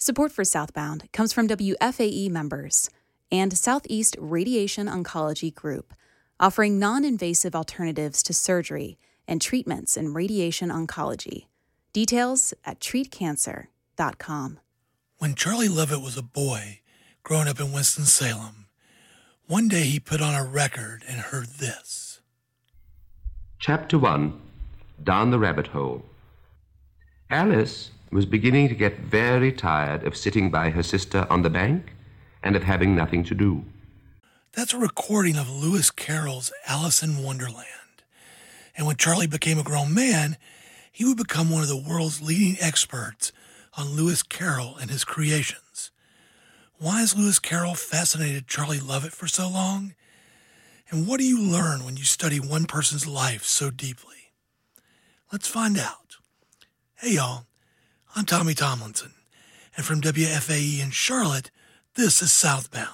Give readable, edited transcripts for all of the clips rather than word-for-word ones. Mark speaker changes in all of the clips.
Speaker 1: Support for Southbound comes from WFAE members and Southeast Radiation Oncology Group, offering non-invasive alternatives to surgery and treatments in radiation oncology. Details at treatcancer.com.
Speaker 2: When Charlie Lovett was a boy, growing up in Winston-Salem, one day he put on a record and heard this.
Speaker 3: Chapter 1, Down the Rabbit Hole. Alice was beginning to get very tired of sitting by her sister on the bank and of having nothing to do.
Speaker 2: That's a recording of Lewis Carroll's Alice in Wonderland. And when Charlie became a grown man, he would become one of the world's leading experts on Lewis Carroll and his creations. Why has Lewis Carroll fascinated Charlie Lovett for so long? And what do you learn when you study one person's life so deeply? Let's find out. Hey y'all, I'm Tommy Tomlinson, and from WFAE in Charlotte, this is Southbound.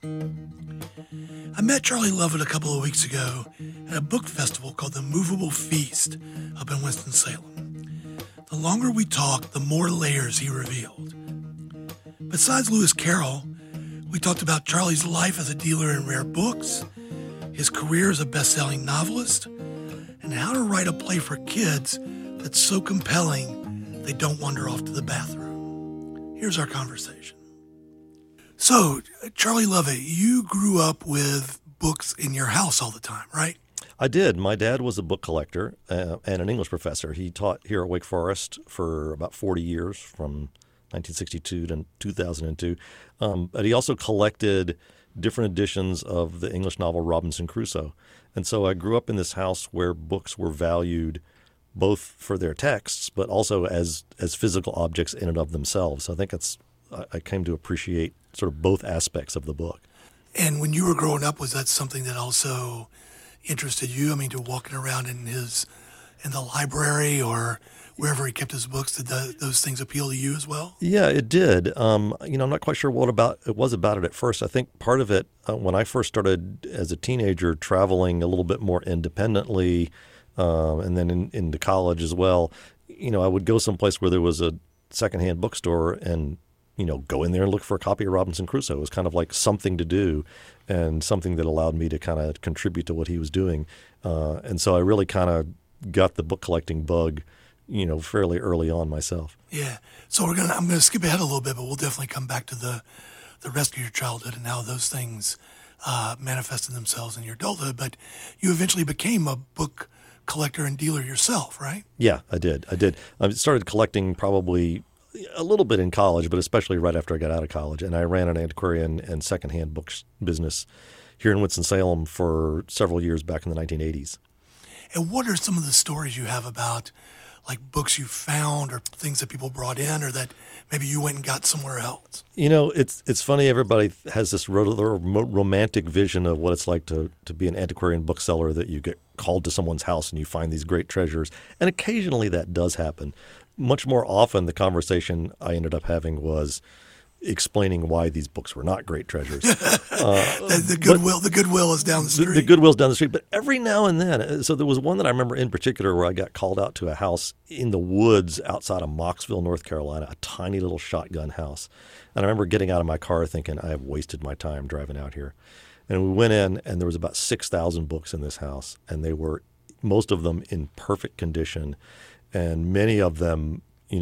Speaker 2: I met Charlie Lovett a couple of weeks ago at a book festival called the Movable Feast up in Winston-Salem. The longer we talked, the more layers he revealed. Besides Lewis Carroll, we talked about Charlie's life as a dealer in rare books, his career as a best-selling novelist, and how to write a play for kids that's so compelling they don't wander off to the bathroom. Here's our conversation. So, Charlie Lovett, you grew up with books in your house all the time, right?
Speaker 4: I did. My dad was a book collector and an English professor. He taught here at Wake Forest for about 40 years, from 1962 to 2002. But he also collected different editions of the English novel Robinson Crusoe. And so I grew up in this house where books were valued both for their texts, but also as physical objects in and of themselves. So I think I came to appreciate sort of both aspects of the book.
Speaker 2: And when you were growing up, was that something that also interested you? I mean, to walking around in the library or wherever he kept his books, did those things appeal to you as well?
Speaker 4: Yeah, it did. I'm not quite sure what it was about it at first. I think part of it, when I first started as a teenager traveling a little bit more independently, and then into college as well, I would go someplace where there was a secondhand bookstore and go in there and look for a copy of Robinson Crusoe. It was kind of like something to do and something that allowed me to kind of contribute to what he was doing. And so I really kind of got the book collecting bug, fairly early on myself.
Speaker 2: Yeah. So I'm going to skip ahead a little bit, but we'll definitely come back to the rest of your childhood and how those things manifested themselves in your adulthood. But you eventually became a book collector and dealer yourself, right?
Speaker 4: Yeah, I did. I started collecting probably a little bit in college, but especially right after I got out of college. And I ran an antiquarian and secondhand books business here in Winston-Salem for several years back in the 1980s.
Speaker 2: And what are some of the stories you have about like books you found or things that people brought in or that maybe you went and got somewhere else?
Speaker 4: It's funny. Everybody has this romantic vision of what it's like to be an antiquarian bookseller, that you get called to someone's house and you find these great treasures. And occasionally that does happen. Much more often, the conversation I ended up having was explaining why these books were not great treasures.
Speaker 2: The Goodwill is down the street.
Speaker 4: The Goodwill's down the street. But every now and then, so there was one that I remember in particular where I got called out to a house in the woods outside of Mocksville, North Carolina, a tiny little shotgun house. And I remember getting out of my car thinking, I have wasted my time driving out here. And we went in, and there was about 6,000 books in this house, and they were, most of them, in perfect condition. And many of them,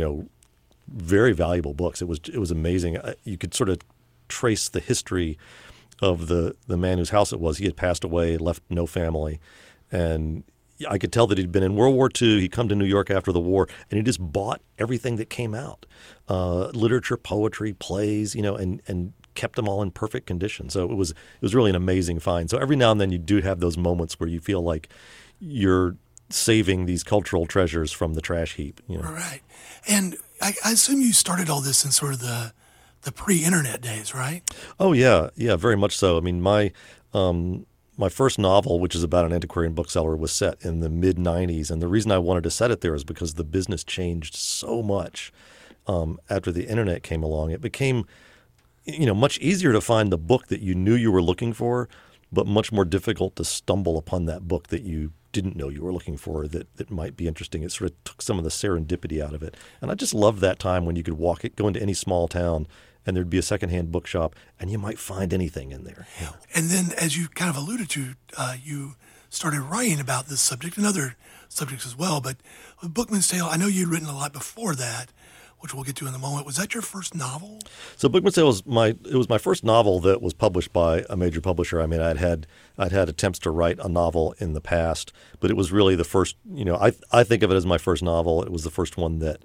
Speaker 4: very valuable books. It was amazing. You could sort of trace the history of the man whose house it was. He had passed away, left no family, and I could tell that he'd been in World War II. He'd come to New York after the war, and he just bought everything that came out, literature, poetry, plays, and kept them all in perfect condition. So it was really an amazing find. So every now and then you do have those moments where you feel like you're saving these cultural treasures from the trash heap.
Speaker 2: Right. And I assume you started all this in sort of the pre-internet days, right?
Speaker 4: Oh, yeah. Yeah, very much so. I mean, my first novel, which is about an antiquarian bookseller, was set in the mid-'90s. And the reason I wanted to set it there is because the business changed so much after the internet came along. It became, much easier to find the book that you knew you were looking for, but much more difficult to stumble upon that book that you didn't know you were looking for that might be interesting. It sort of took some of the serendipity out of it. And I just loved that time when you could go into any small town and there'd be a secondhand bookshop and you might find anything in there. You know.
Speaker 2: And then, as you kind of alluded to, you started writing about this subject and other subjects as well. But with Bookman's Tale, I know you'd written a lot before that, which we'll get to in a moment. Was that your first novel?
Speaker 4: So Bookman's Tale was my first novel that was published by a major publisher. I mean, I'd had attempts to write a novel in the past, but it was really the first. You know, I think of it as my first novel. It was the first one that,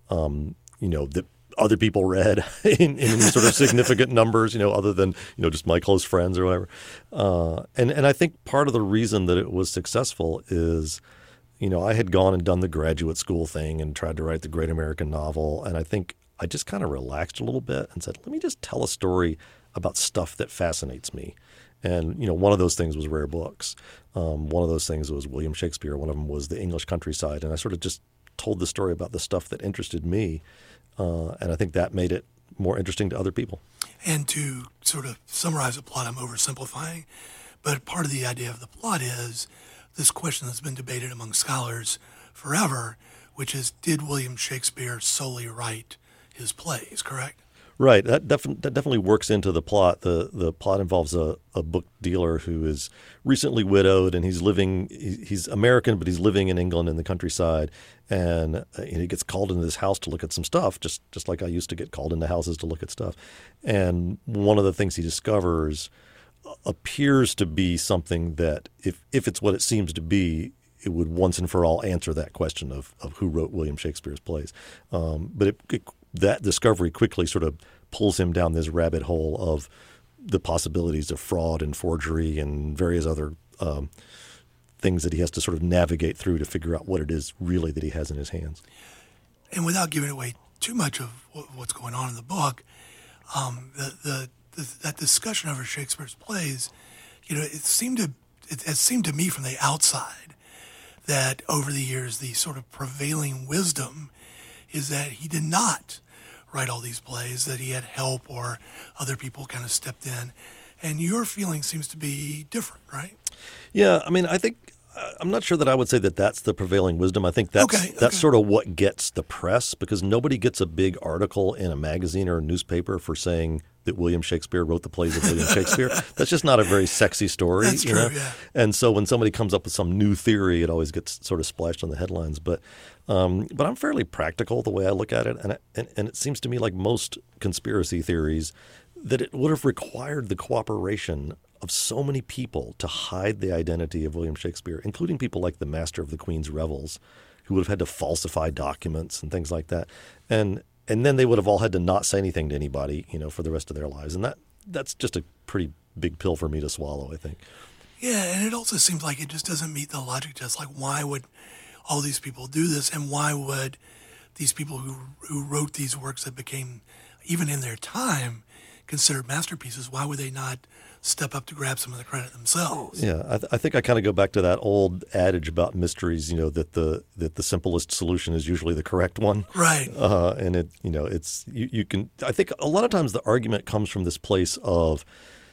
Speaker 4: that other people read in any sort of significant numbers. You know, other than just my close friends or whatever. And I think part of the reason that it was successful is, I had gone and done the graduate school thing and tried to write the great American novel. And I think I just kind of relaxed a little bit and said, let me just tell a story about stuff that fascinates me. And, one of those things was rare books. One of those things was William Shakespeare. One of them was the English countryside. And I sort of just told the story about the stuff that interested me. And I think that made it more interesting to other people.
Speaker 2: And to sort of summarize the plot, I'm oversimplifying, but part of the idea of the plot is this question that's been debated among scholars forever, which is, did William Shakespeare solely write his plays, correct?
Speaker 4: Right. That definitely works into the plot. The plot involves a book dealer who is recently widowed, and he's American, but he's living in England in the countryside. And he gets called into this house to look at some stuff, just like I used to get called into houses to look at stuff. And one of the things he discovers appears to be something that, if it's what it seems to be, it would once and for all answer that question of who wrote William Shakespeare's plays. But that discovery quickly sort of pulls him down this rabbit hole of the possibilities of fraud and forgery and various other things that he has to sort of navigate through to figure out what it is really that he has in his hands. And
Speaker 2: without giving away too much of what's going on in the book, that discussion over Shakespeare's plays, it has seemed to me from the outside that over the years the sort of prevailing wisdom is that he did not write all these plays, that he had help or other people kind of stepped in. And your feeling seems to be different, right?
Speaker 4: Yeah, I mean, I'm not sure that I would say that that's the prevailing wisdom. I think that's sort of what gets the press, because nobody gets a big article in a magazine or a newspaper for saying that William Shakespeare wrote the plays of William Shakespeare. That's just not a very sexy story.
Speaker 2: That's true, yeah.
Speaker 4: And so when somebody comes up with some new theory, it always gets sort of splashed on the headlines. But I'm fairly practical the way I look at it. And it seems to me, like most conspiracy theories, that it would have required the cooperation of so many people to hide the identity of William Shakespeare, including people like the Master of the Queen's Revels, who would have had to falsify documents and things like that. And then they would have all had to not say anything to anybody, for the rest of their lives. And that's just a pretty big pill for me to swallow, I think.
Speaker 2: Yeah, and it also seems like it just doesn't meet the logic test. Like, why would all these people do this? And why would these people who wrote these works that became, even in their time, considered masterpieces, why would they not step up to grab some of the credit themselves?
Speaker 4: Yeah, I think I kind of go back to that old adage about mysteries, that the simplest solution is usually the correct one.
Speaker 2: Right.
Speaker 4: And it's you can. I think a lot of times the argument comes from this place of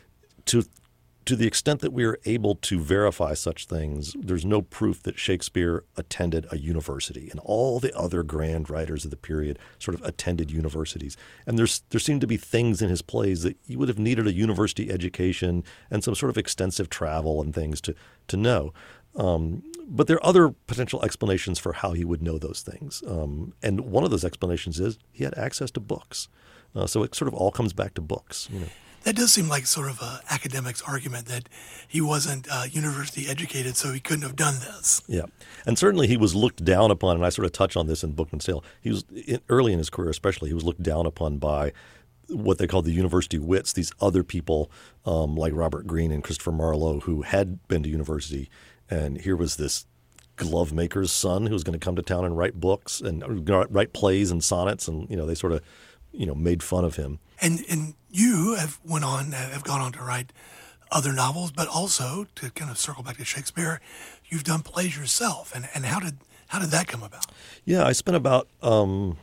Speaker 4: to the extent that we are able to verify such things, there's no proof that Shakespeare attended a university, and all the other grand writers of the period sort of attended universities. And there seemed to be things in his plays that you would have needed a university education and some sort of extensive travel and things to know. But there are other potential explanations for how he would know those things. And one of those explanations is he had access to books. So it sort of all comes back to books.
Speaker 2: That does seem like sort of an academic's argument that he wasn't university educated, so he couldn't have done this.
Speaker 4: Yeah. And certainly he was looked down upon, and I sort of touch on this in Bookman's Tale. He was, early in his career especially, he was looked down upon by what they called the university wits, these other people like Robert Greene and Christopher Marlowe who had been to university. And here was this glove maker's son who was going to come to town and write books and write plays and sonnets, and they sort of made fun of him.
Speaker 2: And you have gone on to write other novels, but also, to kind of circle back to Shakespeare, you've done plays yourself. And how did that come about?
Speaker 4: Yeah, I spent about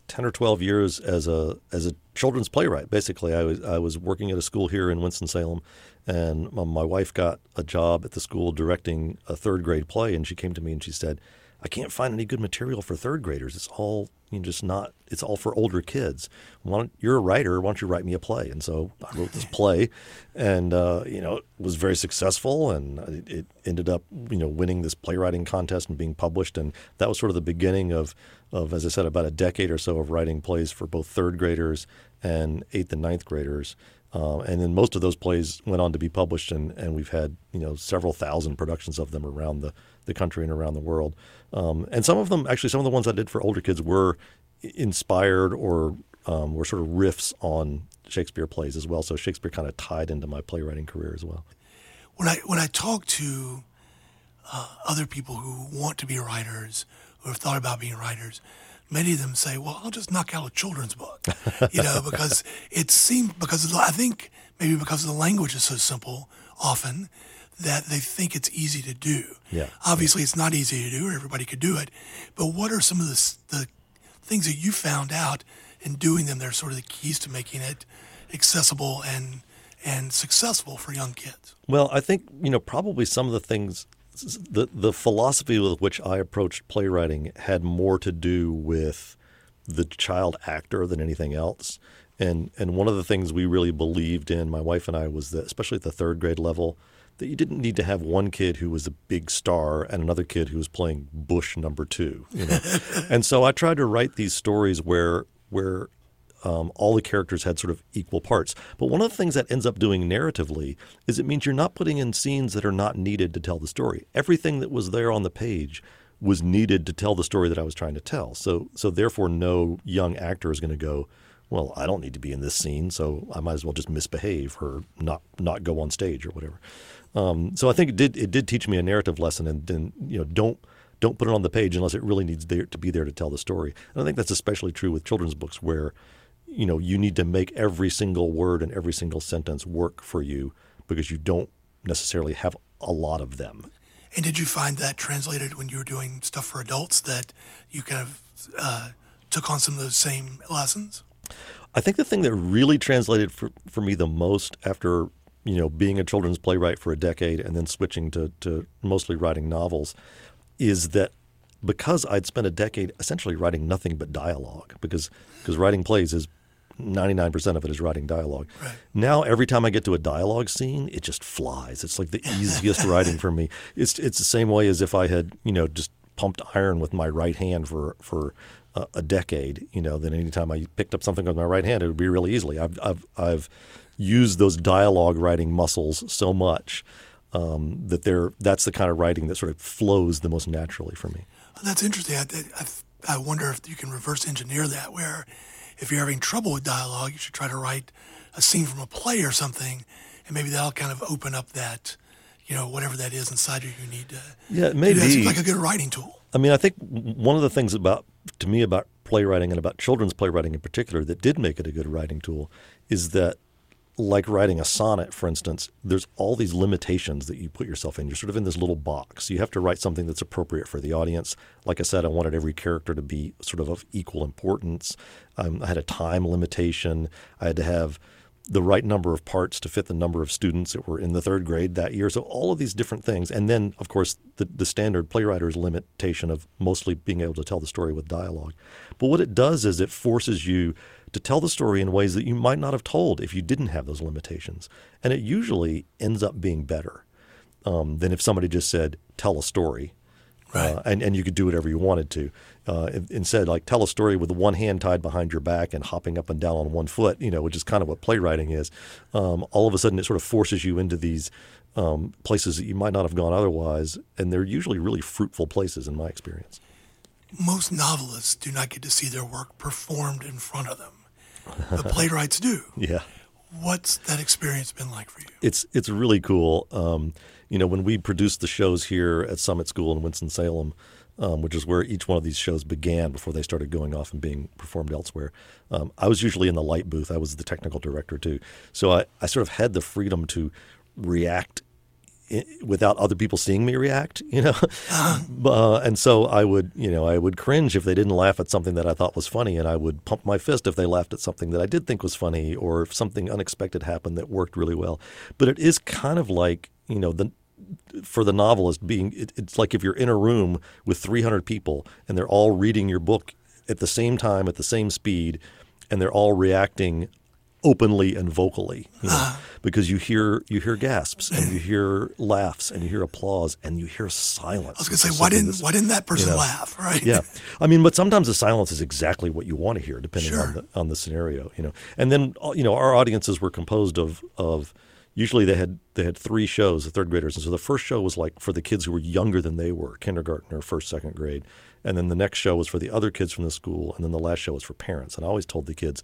Speaker 4: 10 or 12 years as a children's playwright. Basically, I was working at a school here in Winston-Salem, and my wife got a job at the school directing a third grade play, and she came to me and she said, I can't find any good material for third graders. It's all it's all for older kids. You're a writer. Why don't you write me a play? And so I wrote this play, and it was very successful, and it ended up winning this playwriting contest and being published. And that was sort of the beginning of as I said, about a decade or so of writing plays for both third graders and 8th and 9th graders. And then most of those plays went on to be published, and we've had several thousand productions of them around the country and around the world. And some of the ones I did for older kids were inspired or were sort of riffs on Shakespeare plays as well. So Shakespeare kind of tied into my playwriting career as well.
Speaker 2: When I talk to other people who want to be writers, who have thought about being writers, many of them say, well, I'll just knock out a children's book, because I think maybe because the language is so simple often that they think it's easy to do.
Speaker 4: Yeah.
Speaker 2: Obviously, it's not easy to do, or everybody could do it. But what are some of the things that you found out in doing them that are sort of the keys to making it accessible and successful for young kids?
Speaker 4: Well, I think, probably some of the things, the philosophy with which I approached playwriting had more to do with the child actor than anything else. And one of the things we really believed in, my wife and I, was that, especially at the third grade level, that you didn't need to have one kid who was a big star and another kid who was playing Bush number 2. And so I tried to write these stories where all the characters had sort of equal parts. But one of the things that ends up doing narratively is it means you're not putting in scenes that are not needed to tell the story. Everything that was there on the page was needed to tell the story that I was trying to tell. So therefore, no young actor is going to go, well, I don't need to be in this scene, so I might as well just misbehave or not go on stage or whatever. So I think it did teach me a narrative lesson, and then don't put it on the page unless it really needs to be there to tell the story. And I think that's especially true with children's books, where you need to make every single word and every single sentence work for you because you don't necessarily have a lot of them.
Speaker 2: And did you find that translated when you were doing stuff for adults, that you kind of took on some of those same lessons?
Speaker 4: I think the thing that really translated for me the most after being a children's playwright for a decade and then switching to mostly writing novels is that because I'd spent a decade essentially writing nothing but dialogue, because writing plays is 99% of it is writing dialogue.
Speaker 2: Right.
Speaker 4: Now every time I get to a dialogue scene, it just flies. It's like the easiest writing for me. It's the same way as if I had just pumped iron with my right hand for a decade. Then anytime I picked up something with my right hand, it would be really easily. I've used those dialogue writing muscles so much that's the kind of writing that sort of flows the most naturally for me.
Speaker 2: That's interesting. I wonder if you can reverse engineer that, where if you're having trouble with dialogue, you should try to write a scene from a play or something, and maybe that'll kind of open up that, whatever that is inside you need to.
Speaker 4: Yeah, it may be.
Speaker 2: That seems like a good writing tool.
Speaker 4: I mean, I think one of the things about playwriting and about children's playwriting in particular that did make it a good writing tool is that, like writing a sonnet, for instance, there's all these limitations that you put yourself in. You're sort of in this little box. You have to write something that's appropriate for the audience. Like I said, I wanted every character to be sort of equal importance. I had a time limitation. I had to have the right number of parts to fit the number of students that were in the third grade that year. So all of these different things. And then, of course, the standard playwriter's limitation of mostly being able to tell the story with dialogue. But what it does is it forces you to tell the story in ways that you might not have told if you didn't have those limitations. And it usually ends up being better than if somebody just said, tell a story.
Speaker 2: Right.
Speaker 4: And you could do whatever you wanted to. Instead, like, tell a story with one hand tied behind your back and hopping up and down on one foot, which is kind of what playwriting is. All of a sudden, it sort of forces you into these places that you might not have gone otherwise. And they're usually really fruitful places in my experience.
Speaker 2: Most novelists do not get to see their work performed in front of them. The playwrights do.
Speaker 4: Yeah.
Speaker 2: What's that experience been like for you?
Speaker 4: It's really cool. When we produced the shows here at Summit School in Winston-Salem, which is where each one of these shows began before they started going off and being performed elsewhere, I was usually in the light booth. I was the technical director too. So I sort of had the freedom to react without other people seeing me react, and so I would cringe if they didn't laugh at something that I thought was funny, and I would pump my fist if they laughed at something that I did think was funny, or if something unexpected happened that worked really well. But it is kind of like, for the novelist it's like if you're in a room with 300 people and they're all reading your book at the same time, at the same speed, and they're all reacting openly and vocally, because you hear gasps and you hear laughs and you hear applause and you hear silence.
Speaker 2: I was going to say, why didn't that person laugh, right?
Speaker 4: Yeah. I mean, but sometimes the silence is exactly what you want to hear, depending on the scenario, And then, our audiences were composed of usually they had 3 shows, the third graders. And so the first show was like for the kids who were younger than they were, kindergarten or first, second grade. And then the next show was for the other kids from the school. And then the last show was for parents. And I always told the kids,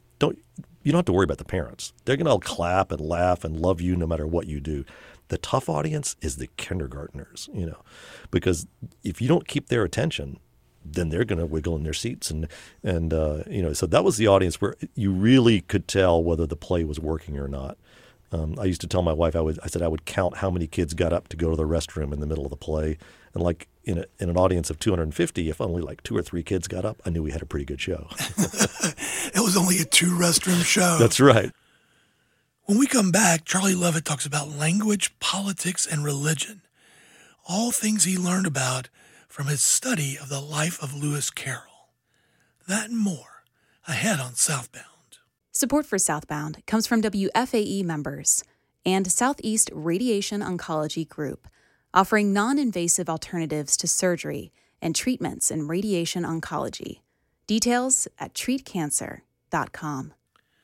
Speaker 4: you don't have to worry about the parents. They're going to all clap and laugh and love you no matter what you do. The tough audience is the kindergartners, because if you don't keep their attention, then they're going to wiggle in their seats. And so that was the audience where you really could tell whether the play was working or not. I used to tell my wife, I said I would count how many kids got up to go to the restroom in the middle of the play. And like in an audience of 250, if only like 2 or 3 kids got up, I knew we had a pretty good show.
Speaker 2: It was only a 2-restroom show.
Speaker 4: That's right.
Speaker 2: When we come back, Charlie Lovett talks about language, politics, and religion, all things he learned about from his study of the life of Lewis Carroll. That and more ahead on Southbound.
Speaker 1: Support for Southbound comes from WFAE members and Southeast Radiation Oncology Group, offering non-invasive alternatives to surgery and treatments in radiation oncology. Details at treatcancer.com.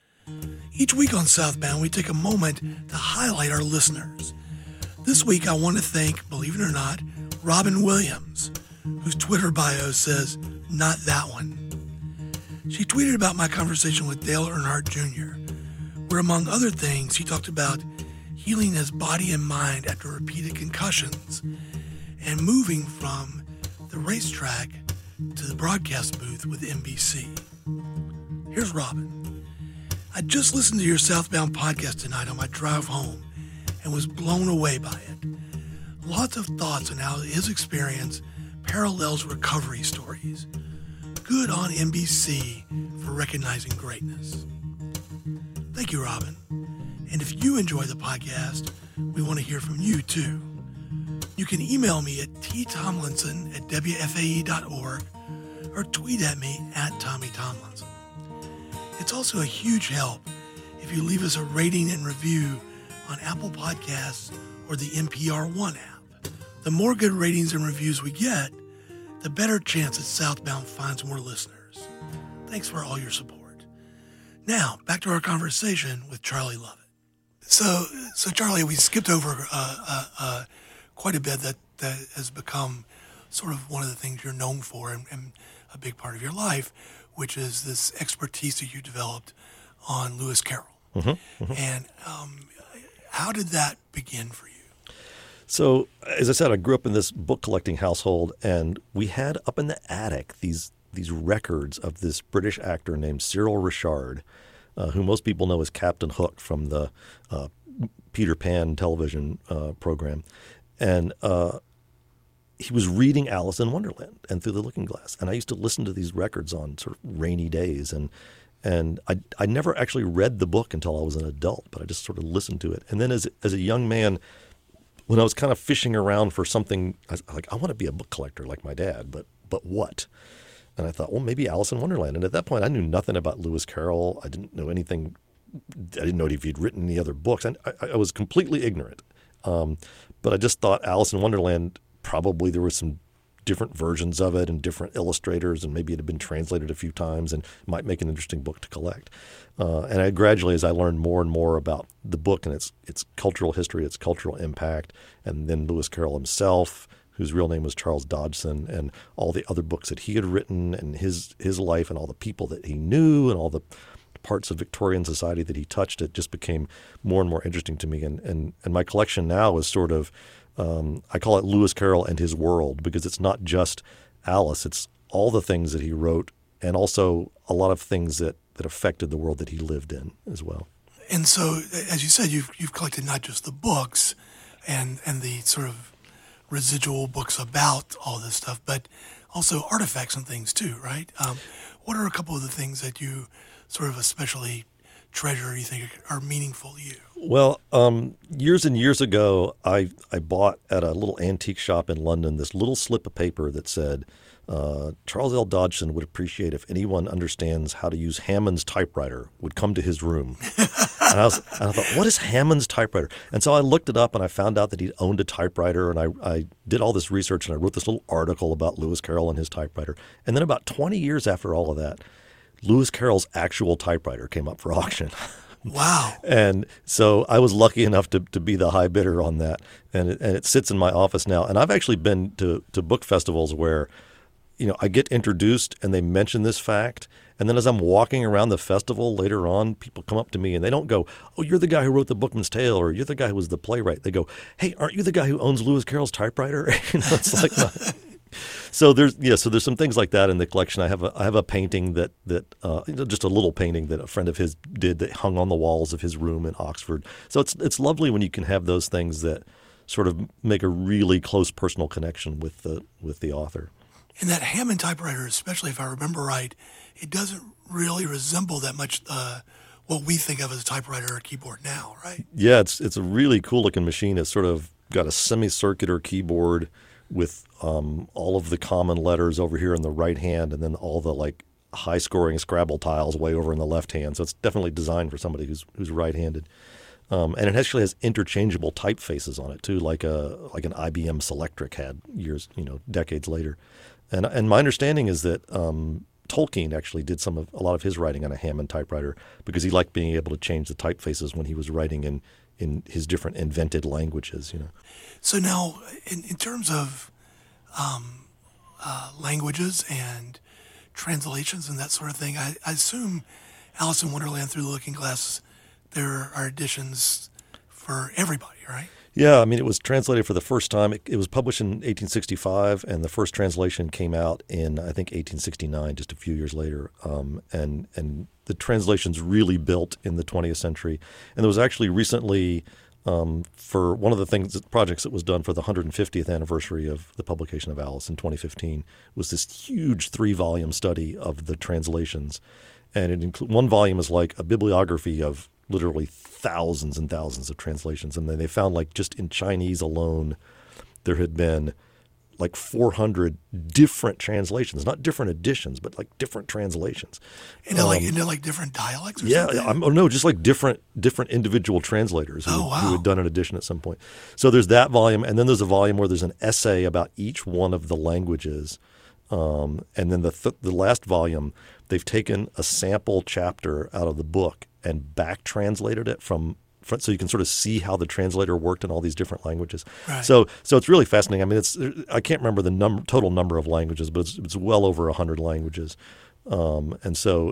Speaker 2: Each week on Southbound, we take a moment to highlight our listeners. This week, I want to thank, believe it or not, Robin Williams, whose Twitter bio says, "Not that one." She tweeted about my conversation with Dale Earnhardt Jr., where, among other things, he talked about healing his body and mind after repeated concussions and moving from the racetrack to the broadcast booth with NBC. Here's Robin. I just listened to your Southbound podcast tonight on my drive home and was blown away by it. Lots of thoughts on how his experience parallels recovery stories. Good on NBC for recognizing greatness. Thank you, Robin. And if you enjoy the podcast, we want to hear from you too. You can email me at ttomlinson@wfae.org or tweet at me @TommyTomlinson. It's also a huge help if you leave us a rating and review on Apple Podcasts or the NPR One app. The more good ratings and reviews we get, the better chance that Southbound finds more listeners. Thanks for all your support. Now, back to our conversation with Charlie Lovett. So Charlie, we skipped over quite a bit that has become sort of one of the things you're known for and a big part of your life, which is this expertise that you developed on Lewis Carroll. Mm-hmm, mm-hmm. And how did that begin for you?
Speaker 4: So, as I said, I grew up in this book collecting household, and we had up in the attic these records of this British actor named Cyril Ritchard, who most people know as Captain Hook from the Peter Pan television program. And he was reading Alice in Wonderland and Through the Looking Glass. And I used to listen to these records on sort of rainy days. And I never actually read the book until I was an adult, but I just sort of listened to it. And then as a young man, when I was kind of fishing around for something, I was like, I want to be a book collector like my dad, but what? And I thought, well, maybe Alice in Wonderland. And at that point, I knew nothing about Lewis Carroll. I didn't know anything. I didn't know if he'd written any other books. I was completely ignorant. But I just thought Alice in Wonderland, probably there were some different versions of it and different illustrators, and maybe it had been translated a few times and might make an interesting book to collect. And I gradually, as I learned more and more about the book and its cultural history, its cultural impact, and then Lewis Carroll himself, whose real name was Charles Dodgson, and all the other books that he had written and his life and all the people that he knew and all the parts of Victorian society that he touched, it just became more and more interesting to me. And my collection now is sort of, I call it Lewis Carroll and His World, because it's not just Alice, it's all the things that he wrote and also a lot of things that affected the world that he lived in as well.
Speaker 2: And so, as you said, you've collected not just the books, and the sort of residual books about all this stuff, but also artifacts and things too, right? What are a couple of the things that you sort of especially treasure, you think are meaningful to you?
Speaker 4: Well, years and years ago, I bought at a little antique shop in London this little slip of paper that said, Charles L. Dodgson would appreciate if anyone understands how to use Hammond's typewriter would come to his room. And I thought, what is Hammond's typewriter? And so I looked it up and I found out that he owned a typewriter, and I did all this research and I wrote this little article about Lewis Carroll and his typewriter. And then about 20 years after all of that, Lewis Carroll's actual typewriter came up for auction.
Speaker 2: Wow.
Speaker 4: And so I was lucky enough to be the high bidder on that. And it sits in my office now. And I've actually been to book festivals where, I get introduced and they mention this fact. And then as I'm walking around the festival later on, people come up to me and they don't go, oh, you're the guy who wrote The Bookman's Tale, or you're the guy who was the playwright. They go, hey, aren't you the guy who owns Lewis Carroll's typewriter? It's like So there's some things like that in the collection. I have a painting that just a little painting that a friend of his did that hung on the walls of his room in Oxford. So it's lovely when you can have those things that sort of make a really close personal connection with the author.
Speaker 2: And that Hammond typewriter, especially if I remember right, it doesn't really resemble that much what we think of as a typewriter or keyboard now, right? Yeah,
Speaker 4: it's a really cool looking machine. It's sort of got a semicircular keyboard with all of the common letters over here in the right hand, and then all the high scoring Scrabble tiles way over in the left hand. So it's definitely designed for somebody who's right handed. And it actually has interchangeable typefaces on it too, like an IBM Selectric had decades later. And my understanding is that Tolkien actually did a lot of his writing on a Hammond typewriter because he liked being able to change the typefaces when he was writing in his different invented languages.
Speaker 2: So now, in terms of languages and translations and that sort of thing, I assume Alice in Wonderland Through the Looking Glass, there are editions for everybody, right?
Speaker 4: Yeah, I mean, it was translated for the first time. It was published in 1865, and the first translation came out in, I think, 1869, just a few years later. And the translations really built in the 20th century. And there was actually recently, for one of the projects that was done for the 150th anniversary of the publication of Alice in 2015, was this huge 3-volume study of the translations. And one volume is like a bibliography of literally thousands and thousands of translations. And then they found just in Chinese alone, there had been 400 different translations, not different editions, but different translations.
Speaker 2: And they're different dialects or something?
Speaker 4: No, just different individual translators who had done an edition at some point. So there's that volume, and then there's a volume where there's an essay about each one of the languages. And then the last volume, they've taken a sample chapter out of the book and back translated it from so you can sort of see how the translator worked in all these different languages. Right. So it's really fascinating. I mean, I can't remember the total number of languages, but it's well over 100 languages. And so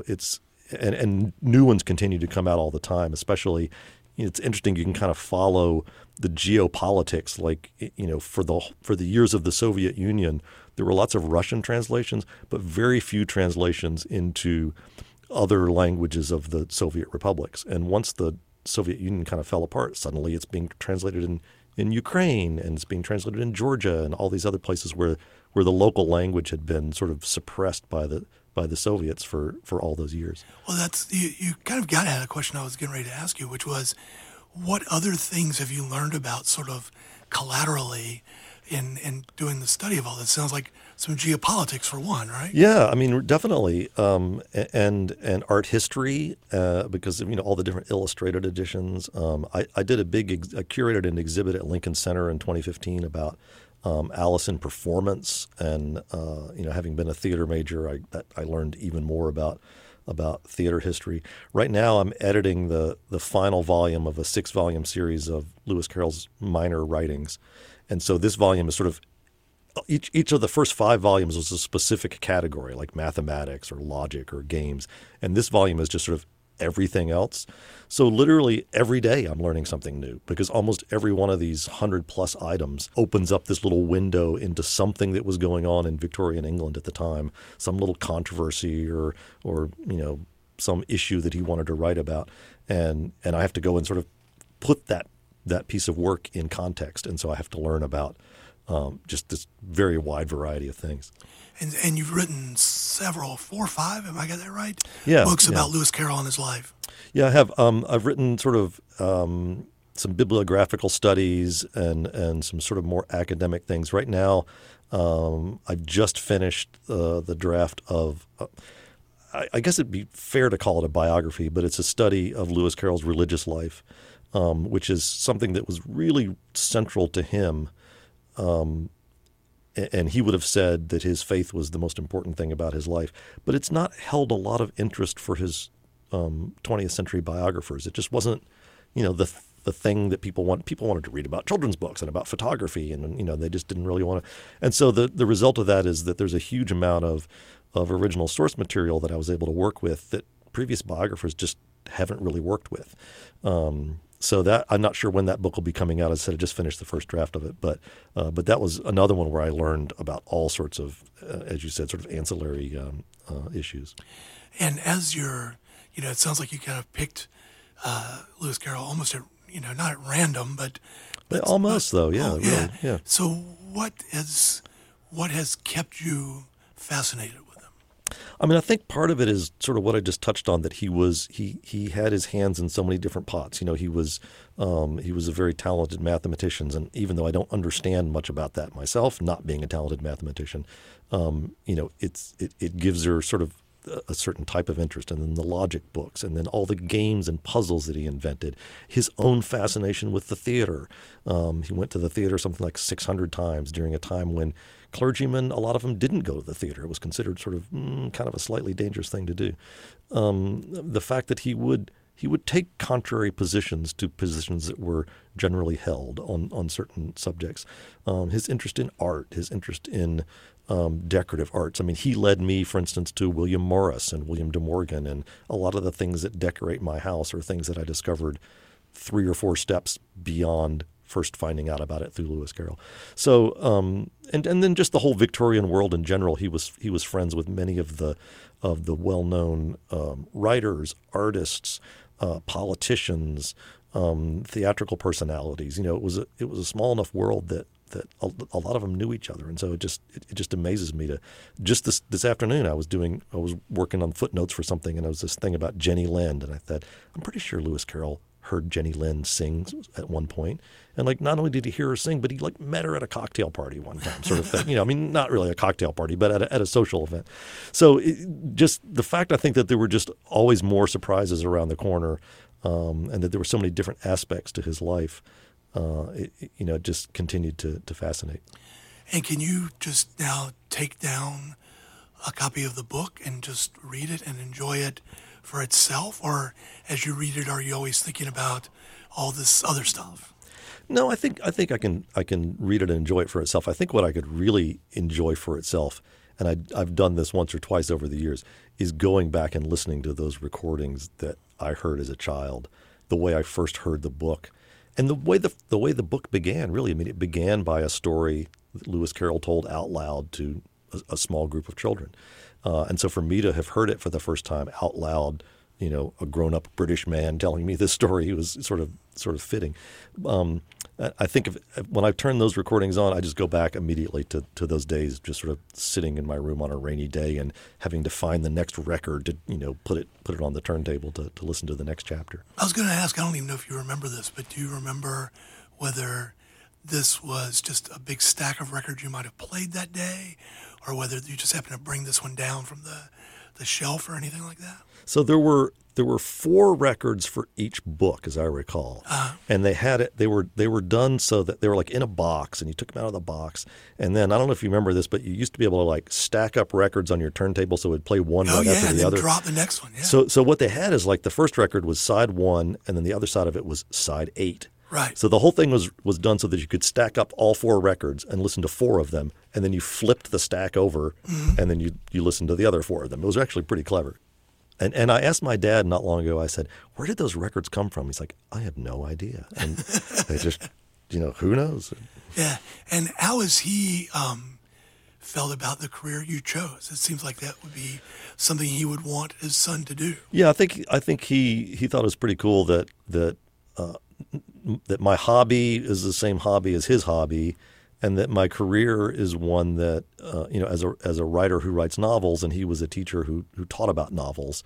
Speaker 4: and new ones continue to come out all the time. Especially, it's interesting. You can kind of follow the geopolitics. For the years of the Soviet Union, there were lots of Russian translations, but very few translations into other languages of the Soviet republics. And once the Soviet Union kind of fell apart, suddenly it's being translated in Ukraine, and it's being translated in Georgia and all these other places where the local language had been sort of suppressed by the Soviets for all those years.
Speaker 2: Well, that's you kind of got at a question I was getting ready to ask you, which was, what other things have you learned about sort of collaterally in doing the study of all this? Sounds like some geopolitics for one, right?
Speaker 4: Yeah, I mean, definitely, and art history, because all the different illustrated editions. I did a curated an exhibit at Lincoln Center in 2015 about Alice in performance, and having been a theater major, I learned even more about theater history. Right now, I'm editing the final volume of a 6-volume series of Lewis Carroll's minor writings. And so this volume is sort of each of the first 5 volumes was a specific category, like mathematics or logic or games. And this volume is just sort of everything else. So literally every day I'm learning something new, because almost every one of these 100+ items opens up this little window into something that was going on in Victorian England at the time, some little controversy or some issue that he wanted to write about. And I have to go and sort of put that that piece of work in context, and so I have to learn about just this very wide variety of things.
Speaker 2: And you've written several, 4 or 5, have I got that right?
Speaker 4: Yeah,
Speaker 2: Books about Lewis Carroll and his life.
Speaker 4: Yeah, I have. I've written sort of some bibliographical studies and some sort of more academic things. Right now, I've just finished the draft of, I guess it'd be fair to call it a biography, but it's a study of Lewis Carroll's religious life, which is something that was really central to him. And he would have said that his faith was the most important thing about his life. But it's not held a lot of interest for his 20th century biographers. It just wasn't, the thing that people want. People wanted to read about children's books and about photography, and they just didn't really want to. And so the result of that is that there's a huge amount of original source material that I was able to work with that previous biographers just haven't really worked with. So that I'm not sure when that book will be coming out. As I said, I just finished the first draft of it, but that was another one where I learned about all sorts of, as you said, sort of ancillary issues.
Speaker 2: And as it sounds like you kind of picked Lewis Carroll almost at, not at random, but
Speaker 4: almost though, yeah,
Speaker 2: oh,
Speaker 4: really, yeah.
Speaker 2: So what has kept you fascinated with him?
Speaker 4: I mean, I think part of it is sort of what I just touched on, that he had his hands in so many different pots. He was a very talented mathematician, and even though I don't understand much about that myself, not being a talented mathematician, it gives her sort of a certain type of interest. And then the logic books, and then all the games and puzzles that he invented, his own fascination with the theater. He went to the theater something like 600 times during a time when clergymen, a lot of them didn't go to the theater. It was considered sort of kind of a slightly dangerous thing to do. The fact that he would take contrary positions to positions that were generally held on certain subjects. His interest in art, his interest in decorative arts. I mean, he led me, for instance, to William Morris and William de Morgan, and a lot of the things that decorate my house are things that I discovered 3 or 4 steps beyond first finding out about it through Lewis Carroll. So, and then just the whole Victorian world in general. He was friends with many of the well-known writers, artists, politicians, theatrical personalities. It was a small enough world that a lot of them knew each other, and so it just amazes me to just this afternoon I was working on footnotes for something, and there was this thing about Jenny Lind, and I thought, I'm pretty sure Lewis Carroll heard Jenny Lind sing at one point, and not only did he hear her sing, but he met her at a cocktail party one time, sort of thing. I mean, not really a cocktail party, but at a social event. So just the fact, I think, that there were just always more surprises around the corner, and that there were so many different aspects to his life. It just continued to fascinate.
Speaker 2: And can you just now take down a copy of the book and just read it and enjoy it for itself? Or as you read it, are you always thinking about all this other stuff?
Speaker 4: No, I think I can read it and enjoy it for itself. I think what I could really enjoy for itself, and I've done this once or twice over the years, is going back and listening to those recordings that I heard as a child, the way I first heard the book. And the way the book began, really, I mean, it began by a story that Lewis Carroll told out loud to a small group of children. And so for me to have heard it for the first time out loud, a grown-up British man telling me this story, was sort of fitting. I think when I turn those recordings on, I just go back immediately to those days, just sort of sitting in my room on a rainy day and having to find the next record to put it on the turntable to listen to the next chapter.
Speaker 2: I was going to ask, I don't even know if you remember this, but do you remember whether this was just a big stack of records you might have played that day, or whether you just happened to bring this one down from the shelf or anything like that?
Speaker 4: So there were 4 records for each book, as I recall, and they had it. They were done so that they were in a box, and you took them out of the box. And then I don't know if you remember this, but you used to be able to stack up records on your turntable, so it would play one right after the other.
Speaker 2: Drop the next one. Yeah.
Speaker 4: So what they had is the first record was side 1, and then the other side of it was side 8.
Speaker 2: Right.
Speaker 4: So the whole thing was done so that you could stack up all 4 records and listen to 4 of them, and then you flipped the stack over, and then you listened to the other 4 of them. It was actually pretty clever. And I asked my dad not long ago, I said, where did those records come from? He's like, I have no idea. And they just, who knows?
Speaker 2: Yeah. And how has he felt about the career you chose? It seems like that would be something he would want his son to do.
Speaker 4: Yeah, I think he thought it was pretty cool that that my hobby is the same hobby as his hobby, and that my career is one that, as a writer who writes novels, and he was a teacher who taught about novels,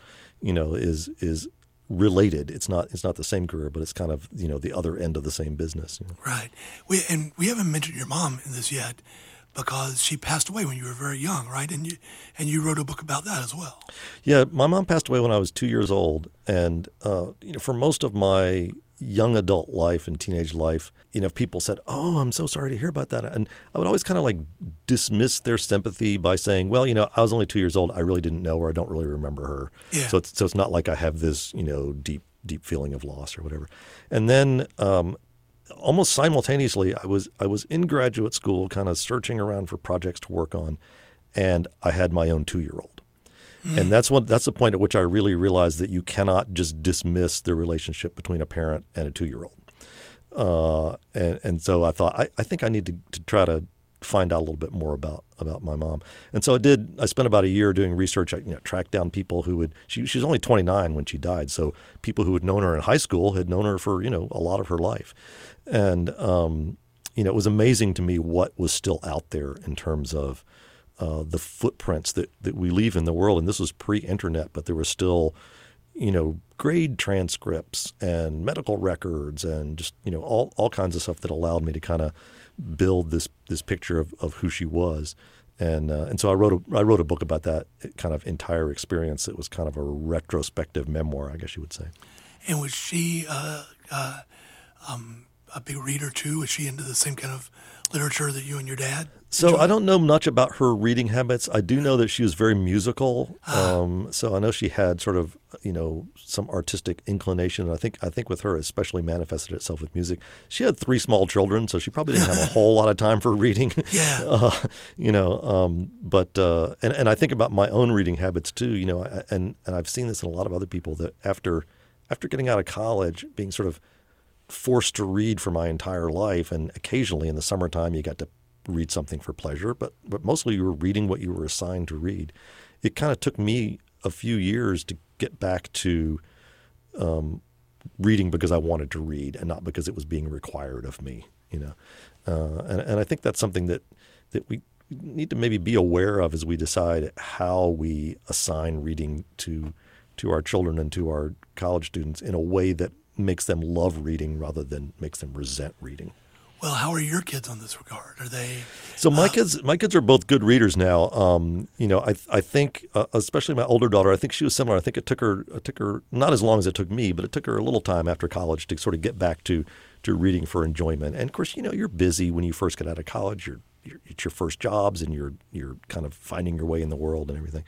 Speaker 4: is related. It's not the same career, but it's kind of the other end of the same business.
Speaker 2: Right. We haven't mentioned your mom in this yet, because she passed away when you were very young, right? And you wrote a book about that as well.
Speaker 4: Yeah, my mom passed away when I was 2 years old, and for most of my young adult life and teenage life, people said, "Oh, I'm so sorry to hear about that," and I would always kind of like dismiss their sympathy by saying, "Well, I was only 2 years old. I really didn't know her. I don't really remember her.
Speaker 2: Yeah.
Speaker 4: So it's not like I have this deep feeling of loss or whatever." And then almost simultaneously, I was in graduate school, kind of searching around for projects to work on, and I had my own 2-year-old. And that's the point at which I really realized that you cannot just dismiss the relationship between a parent and a 2-year-old. And so I thought, I think I need to try to find out a little bit more about my mom. And so I did. I spent about a year doing research. I tracked down people who would. She was only 29 when she died, so people who had known her in high school had known her for a lot of her life. And it was amazing to me what was still out there in terms of the footprints that we leave in the world. And this was pre-internet, but there were still, grade transcripts and medical records and just, all kinds of stuff that allowed me to kind of build this picture of who she was. And so I wrote a book about that kind of entire experience. It was kind of a retrospective memoir, I guess you would say.
Speaker 2: And was she a big reader too? Was she into the same kind of literature that you and your dad
Speaker 4: So I don't know much about her reading habits. I do know that she was very musical. So I know she had sort of, some artistic inclination. And I think with her, especially manifested itself with music. She had 3 small children, so she probably didn't have a whole lot of time for reading.
Speaker 2: Yeah.
Speaker 4: But I think about my own reading habits too. And I've seen this in a lot of other people that after getting out of college, being sort of forced to read for my entire life, and occasionally in the summertime you got to read something for pleasure, but mostly you were reading what you were assigned to read. It kind of took me a few years to get back to reading because I wanted to read and not because it was being required of me, And I think that's something that we need to maybe be aware of as we decide how we assign reading to our children and to our college students in a way that makes them love reading rather than makes them resent reading.
Speaker 2: Well, how are your kids on this regard? Are they?
Speaker 4: So my kids are both good readers now. I think, especially my older daughter, I think she was similar. I think it took her not as long as it took me, but it took her a little time after college to sort of get back to reading for enjoyment. And of course, you're busy when you first get out of college. It's your first jobs, and you're kind of finding your way in the world and everything.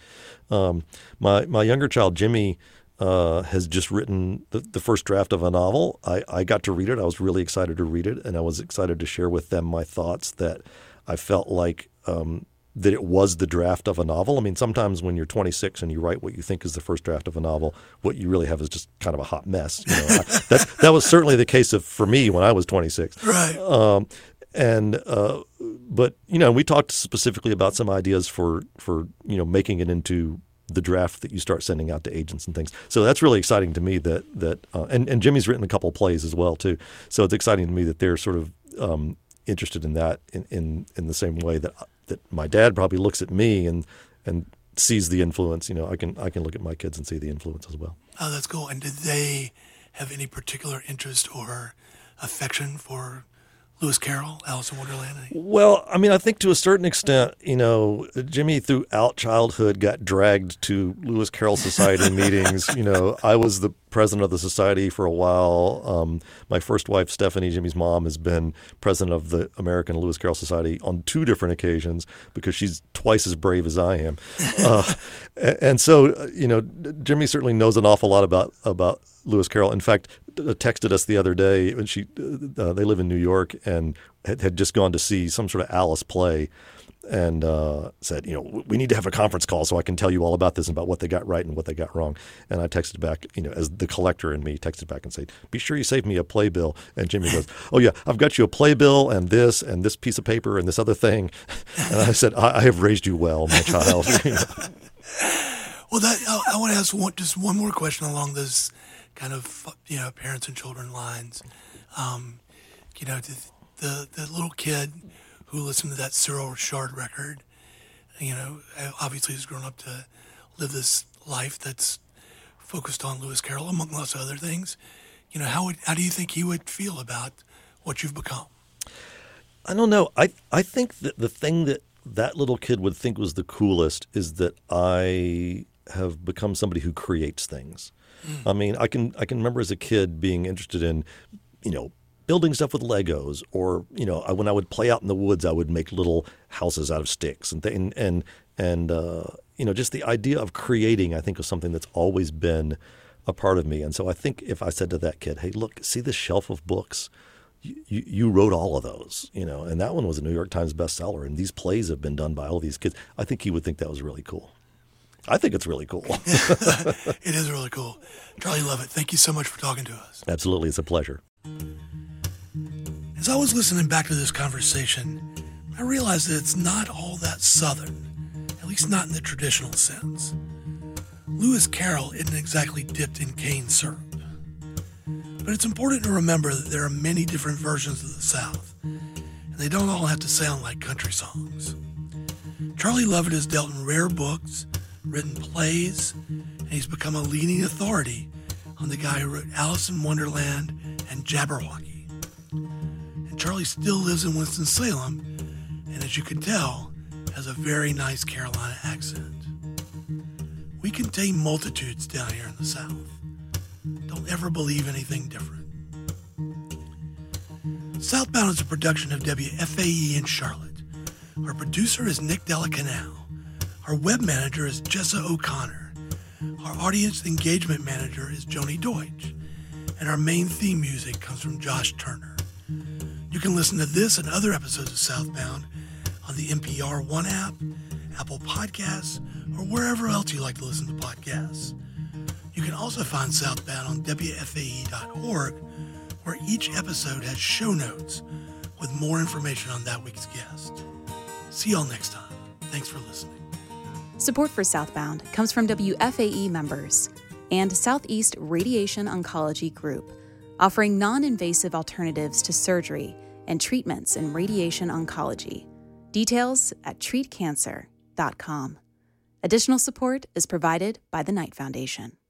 Speaker 4: My younger child, Jimmy, has just written the first draft of a novel. I got to read it. I was really excited to read it, and I was excited to share with them my thoughts that I felt like that it was the draft of a novel. I mean, sometimes when you're 26 and you write what you think is the first draft of a novel, what you really have is just kind of a hot mess. That was certainly the case for me when I was 26.
Speaker 2: Right.
Speaker 4: But we talked specifically about some ideas for making it into the draft that you start sending out to agents and things. So that's really exciting to me and Jimmy's written a couple of plays as well too. So it's exciting to me that they're sort of interested in that in the same way that my dad probably looks at me and sees the influence. I can look at my kids and see the influence as well.
Speaker 2: Oh, that's cool. And did they have any particular interest or affection for Lewis Carroll, Alice in Wonderland?
Speaker 4: Well, I mean, I think to a certain extent, Jimmy throughout childhood got dragged to Lewis Carroll Society meetings. I was the president of the society for a while. My first wife, Stephanie, Jimmy's mom, has been president of the American Lewis Carroll Society on 2 different occasions because she's twice as brave as I am. And so, Jimmy certainly knows an awful lot about Lewis Carroll. In fact, texted us the other day when they live in New York and had just gone to see some sort of Alice play and said, we need to have a conference call so I can tell you all about this and about what they got right and what they got wrong. And I texted back, as the collector in me texted back and said, be sure you save me a playbill. And Jimmy goes, oh yeah, I've got you a playbill and this piece of paper and this other thing. And I said, I have raised you well, my child.
Speaker 2: Well, I want to ask just one more question along those kind of parents and children lines. The little kid who listened to that Cyril Richard record, obviously has grown up to live this life that's focused on Lewis Carroll, among lots of other things. How do you think he would feel about what you've become?
Speaker 4: I don't know. I think that the thing that little kid would think was the coolest is that I have become somebody who creates things. I mean, I can remember as a kid being interested in, building stuff with Legos, or when I would play out in the woods, I would make little houses out of sticks and just the idea of creating, I think, was something that's always been a part of me. And so I think if I said to that kid, "Hey, look, see this shelf of books? You wrote all of those, and that one was a New York Times bestseller, and these plays have been done by all these kids." I think he would think that was really cool. I think it's really cool.
Speaker 2: It is really cool. Charlie Lovett, thank you so much for talking to us.
Speaker 4: Absolutely. It's a pleasure.
Speaker 2: As I was listening back to this conversation, I realized that it's not all that Southern, at least not in the traditional sense. Lewis Carroll isn't exactly dipped in cane syrup. But it's important to remember that there are many different versions of the South, and they don't all have to sound like country songs. Charlie Lovett has dealt in rare books, written plays, and he's become a leading authority on the guy who wrote Alice in Wonderland and Jabberwocky. And Charlie still lives in Winston-Salem, and as you can tell, has a very nice Carolina accent. We contain multitudes down here in the South. Don't ever believe anything different. Southbound is a production of WFAE in Charlotte. Our producer is Nick Delacanal. Our web manager is Jessa O'Connor. Our audience engagement manager is Joni Deutsch. And our main theme music comes from Josh Turner. You can listen to this and other episodes of Southbound on the NPR One app, Apple Podcasts, or wherever else you like to listen to podcasts. You can also find Southbound on WFAE.org, where each episode has show notes with more information on that week's guest. See y'all next time. Thanks for listening.
Speaker 1: Support for Southbound comes from WFAE members and Southeast Radiation Oncology Group, offering non-invasive alternatives to surgery and treatments in radiation oncology. Details at treatcancer.com. Additional support is provided by the Knight Foundation.